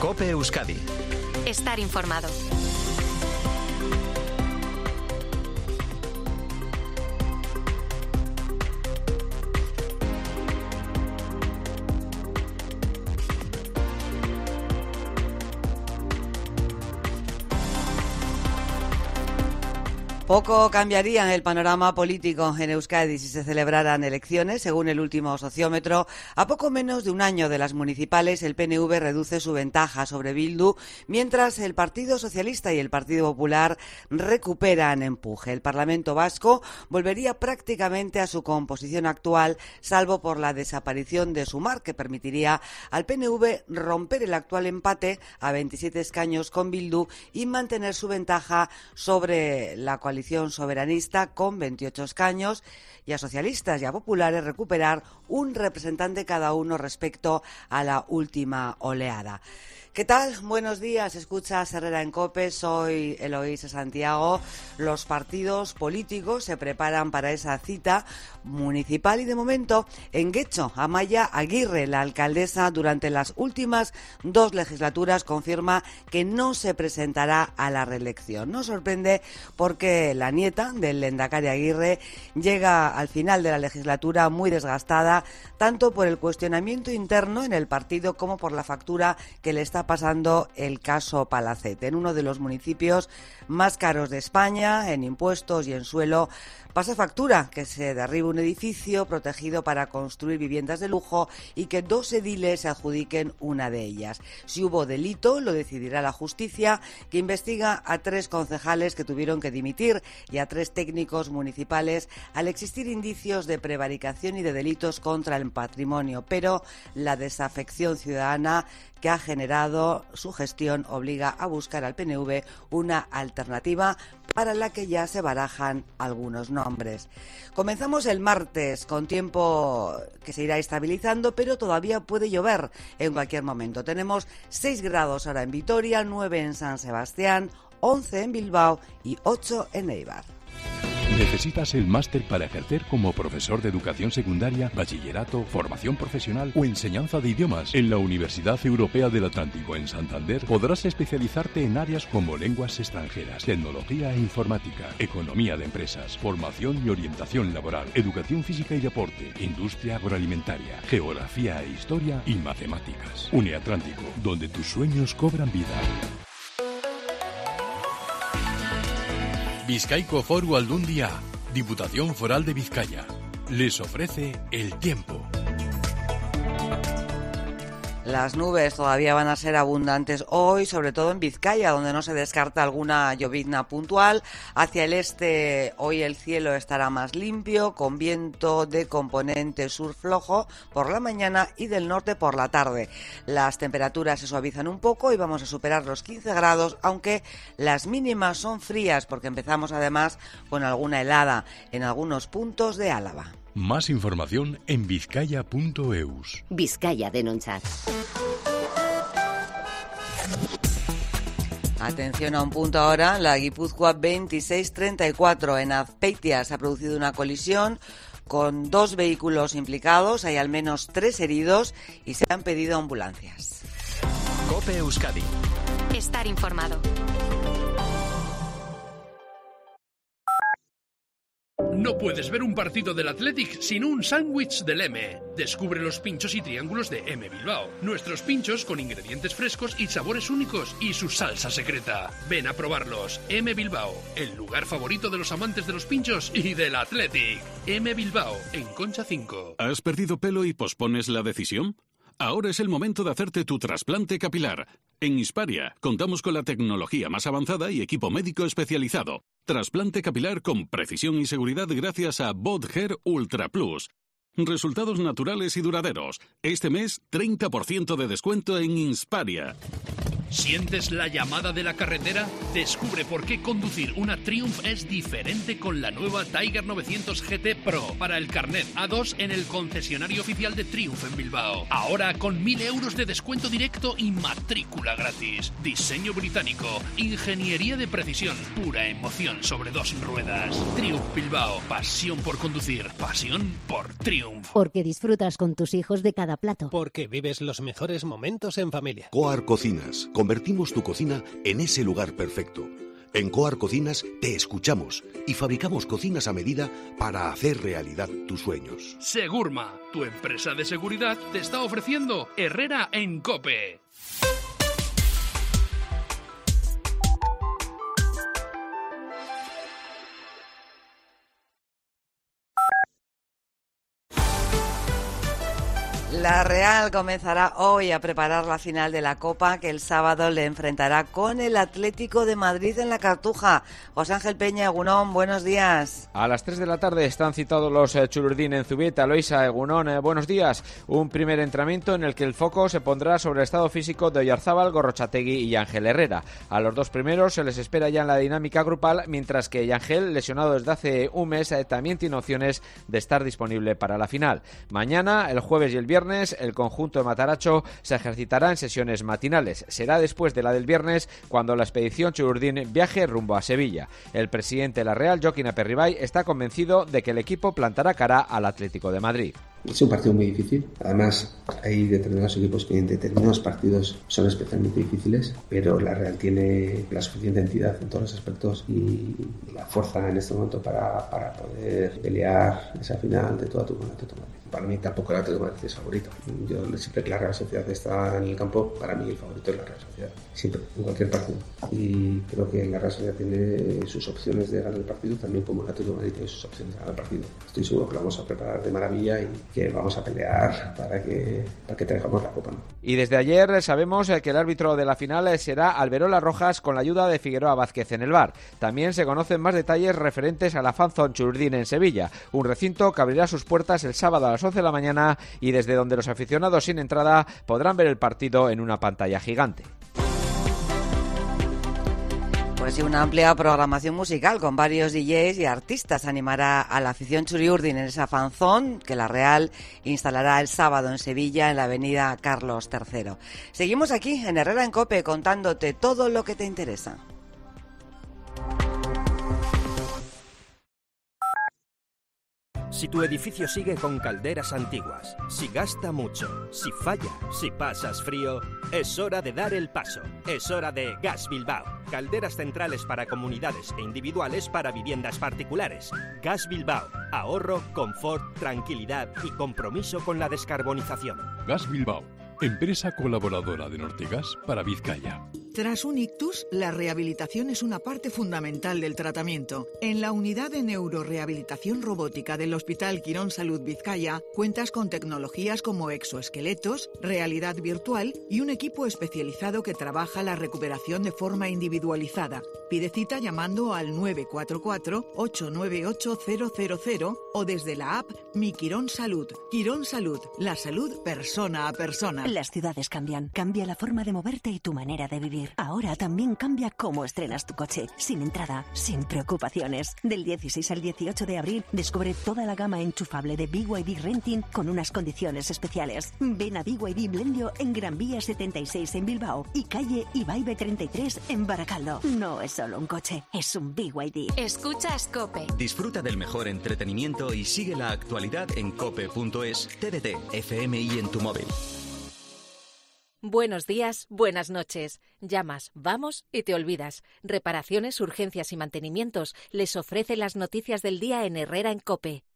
COPE Euskadi. Estar informado. Poco cambiaría en el panorama político en Euskadi si se celebraran elecciones. Según el último sociómetro, a poco menos de un año de las municipales, el PNV reduce su ventaja sobre Bildu, mientras el Partido Socialista y el Partido Popular recuperan empuje. El Parlamento vasco volvería prácticamente a su composición actual, salvo por la desaparición de Sumar, que permitiría al PNV romper el actual empate a 27 escaños con Bildu y mantener su ventaja sobre la coalición soberanista con 28 escaños, y a socialistas y a populares recuperar un representante cada uno respecto a la última oleada. ¿Qué tal? Buenos días, escuchas Herrera en COPE, soy Eloísa Santiago. Los partidos políticos se preparan para esa cita municipal y de momento en Getxo, Amaia Aguirre, la alcaldesa durante las últimas 2 legislaturas, confirma que no se presentará a la reelección. No sorprende porque la nieta del lehendakari Aguirre llega al final de la legislatura muy desgastada, tanto por el cuestionamiento interno en el partido como por la factura que le está pasando el caso Palacete. En uno de los municipios más caros de España, en impuestos y en suelo, pasa factura que se derribe un edificio protegido para construir viviendas de lujo y que 2 ediles se adjudiquen una de ellas. Si hubo delito, lo decidirá la justicia, que investiga a 3 concejales que tuvieron que dimitir y a 3 técnicos municipales al existir indicios de prevaricación y de delitos contra el patrimonio. Pero la desafección ciudadana que ha generado su gestión obliga a buscar al PNV una alternativa para la que ya se barajan algunos nombres. Comenzamos el martes con tiempo que se irá estabilizando, pero todavía puede llover en cualquier momento. Tenemos 6 grados ahora en Vitoria, 9 en San Sebastián, 11 en Bilbao y 8 en Eibar. ¿Necesitas el máster para ejercer como profesor de educación secundaria, bachillerato, formación profesional o enseñanza de idiomas? En la Universidad Europea del Atlántico en Santander podrás especializarte en áreas como lenguas extranjeras, tecnología e informática, economía de empresas, formación y orientación laboral, educación física y deporte, industria agroalimentaria, geografía e historia y matemáticas. Uniatlántico, donde tus sueños cobran vida. Bizkaiko Foru Aldundia, Diputación Foral de Vizcaya, les ofrece el tiempo. Las nubes todavía van a ser abundantes hoy, sobre todo en Vizcaya, donde no se descarta alguna llovizna puntual. Hacia el este, hoy el cielo estará más limpio, con viento de componente sur flojo por la mañana y del norte por la tarde. Las temperaturas se suavizan un poco y vamos a superar los 15 grados, aunque las mínimas son frías, porque empezamos además con alguna helada en algunos puntos de Álava. Más información en vizcaya.eus. Vizcaya Denontzat. Atención a un punto ahora, la Guipúzcoa 2634 en Azpeitia se ha producido una colisión con 2 vehículos implicados, hay al menos 3 heridos y se han pedido ambulancias. COPE Euskadi. Estar informado. No puedes ver un partido del Athletic sin un sándwich del M. Descubre los pinchos y triángulos de M Bilbao. Nuestros pinchos con ingredientes frescos y sabores únicos y su salsa secreta. Ven a probarlos. M Bilbao, el lugar favorito de los amantes de los pinchos y del Athletic. M Bilbao, en Concha 5. ¿Has perdido pelo y pospones la decisión? Ahora es el momento de hacerte tu trasplante capilar. En Hisparia contamos con la tecnología más avanzada y equipo médico especializado. Trasplante capilar con precisión y seguridad gracias a BotHair Ultra Plus. Resultados naturales y duraderos. Este mes, 30% de descuento en Hisparia. ¿Sientes la llamada de la carretera? Descubre por qué conducir una Triumph es diferente con la nueva Tiger 900 GT Pro para el carnet A2 en el concesionario oficial de Triumph en Bilbao. Ahora con 1.000 euros de descuento directo y matrícula gratis. Diseño británico, ingeniería de precisión, pura emoción sobre 2 ruedas. Triumph Bilbao, pasión por conducir, pasión por Triumph. Porque disfrutas con tus hijos de cada plato. Porque vives los mejores momentos en familia. Coar Cocinas. Convertimos tu cocina en ese lugar perfecto. En Coar Cocinas te escuchamos y fabricamos cocinas a medida para hacer realidad tus sueños. Segurma, tu empresa de seguridad, te está ofreciendo Herrera en COPE. La Real comenzará hoy a preparar la final de la Copa que el sábado le enfrentará con el Atlético de Madrid en la Cartuja. José Ángel Peña, Egunon, buenos días. A las 3 de la tarde están citados los Chururdín en Zubieta. Loisa, Egunon, buenos días. Un primer entrenamiento en el que el foco se pondrá sobre el estado físico de Oyarzábal, Gorrochategui y Ángel Herrera. A los dos primeros se les espera ya en la dinámica grupal, mientras que Ángel, lesionado desde hace un mes, también tiene opciones de estar disponible para la final. Mañana, el jueves y el viernes, el conjunto de Mataracho se ejercitará en sesiones matinales. Será después de la del viernes cuando la expedición Chururdín viaje rumbo a Sevilla. El presidente de la Real, Joaquín Aperribay, está convencido de que el equipo plantará cara al Atlético de Madrid. Es un partido muy difícil. Además, hay determinados equipos que en determinados partidos son especialmente difíciles, pero la Real tiene la suficiente entidad en todos los aspectos y la fuerza en este momento para poder pelear esa final de toda tu Atlético de Madrid. Para mí tampoco el Atlético de Madrid es favorito. Yo siempre que la Real Sociedad está en el campo, para mí el favorito es la Real Sociedad. Siempre, en cualquier partido. Y creo que la Real Sociedad tiene sus opciones de ganar el partido, también como el Atlético de Madrid tiene sus opciones de ganar el partido. Estoy seguro que lo vamos a preparar de maravilla y que vamos a pelear para que traigamos la Copa, ¿no? Y desde ayer sabemos que el árbitro de la final será Alberola Rojas con la ayuda de Figueroa Vázquez en el VAR. También se conocen más detalles referentes a la Fanzone Chururdín en Sevilla, un recinto que abrirá sus puertas el sábado a las 11 de la mañana y desde donde los aficionados sin entrada podrán ver el partido en una pantalla gigante. Pues sí, una amplia programación musical con varios DJs y artistas animará a la afición Churiurdin en esa fanzón que la Real instalará el sábado en Sevilla en la avenida Carlos III. Seguimos aquí en Herrera en COPE contándote todo lo que te interesa. Si tu edificio sigue con calderas antiguas, si gasta mucho, si falla, si pasas frío, es hora de dar el paso. Es hora de Gas Bilbao. Calderas centrales para comunidades e individuales para viviendas particulares. Gas Bilbao. Ahorro, confort, tranquilidad y compromiso con la descarbonización. Gas Bilbao, empresa colaboradora de Nortegas para Vizcaya. Tras un ictus, la rehabilitación es una parte fundamental del tratamiento. En la unidad de neurorehabilitación robótica del Hospital Quirón Salud Vizcaya cuentas con tecnologías como exoesqueletos, realidad virtual y un equipo especializado que trabaja la recuperación de forma individualizada. Pide cita llamando al 944-898-000 o desde la app Mi Quirón Salud. Quirón Salud, la salud persona a persona. Las ciudades cambian. Cambia la forma de moverte y tu manera de vivir. Ahora también cambia cómo estrenas tu coche. Sin entrada, sin preocupaciones. Del 16 al 18 de abril, descubre toda la gama enchufable de BYD Renting con unas condiciones especiales. Ven a BYD Blendio en Gran Vía 76 en Bilbao y calle Ibaibe 33 en Baracaldo. No es solo un coche, es un BYD. Escuchas COPE. Disfruta del mejor entretenimiento y sigue la actualidad en cope.es, TDT, FM y en tu móvil. Buenos días, buenas noches. Llamas, vamos y te olvidas. Reparaciones, urgencias y mantenimientos. Les ofrece las noticias del día en Herrera en COPE.